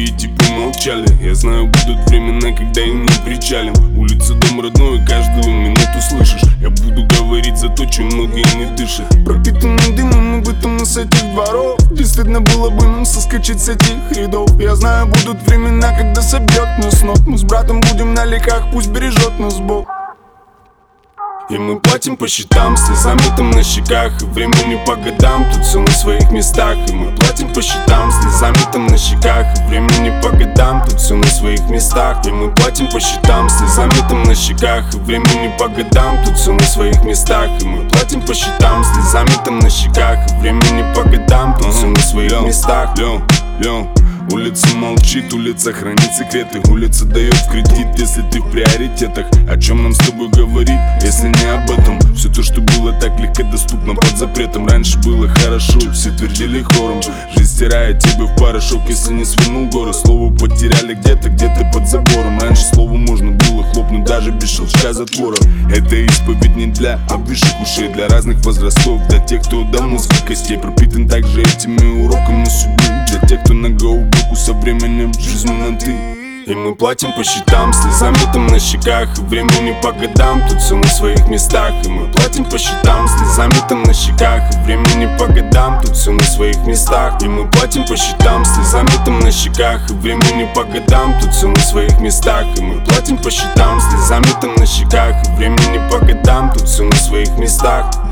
другие типа молчали. Я знаю, будут времена, когда и мы причалим. Улица, дом родной, каждую минуту слышишь. Я буду говорить за то, чем многие не дышат. Пропитанным дымом и бытом с этих дворов, где стыдно было бы нам соскочить с этих рядов. Я знаю, будут времена, когда собьет нас с ног. Мы с братом будем на ликах, пусть бережет нас Бог. И мы платим по счетам, слезами там на щеках. И времени по годам, тут все на своих местах. И мы платим по счетам, слезами там на щеках. И времени по годам, тут все на своих местах. И мы платим по счетам, слезами там на щеках. И времени по годам, тут все на своих местах. И мы платим по счетам, слезами там на щеках. И времени по годам, тут все на своих местах. Улица молчит, улица хранит секреты. Улица дает в кредит, если ты в приоритетах. О чем нам с тобой говорить, если не об этом? Все то, что было так легко доступно под запретом. Раньше было хорошо, все твердили хором. Жизнь стирает тебя в порошок, если не свернул горы. Слово потеряли где-то под забором. Раньше слову можно было хлопнуть даже без щелчка затвора. Это исповедь не для обвисших ушей, для разных возрастов, для тех, кто до мозга костей пропитан также этими уроками судьбы, для тех, кто на гоубуку со временем жизнь на ты. И мы платим по счетам, слезами там на щеках. И времени по годам, тут все на своих местах. И мы платим по счетам, слезами там на щеках. И времени по годам, тут все на своих местах. И мы платим по счетам, слезами там на щеках. И времени по годам, тут все на своих местах. И мы платим по счетам, слезами там на щеках. И времени по годам, тут все на своих местах.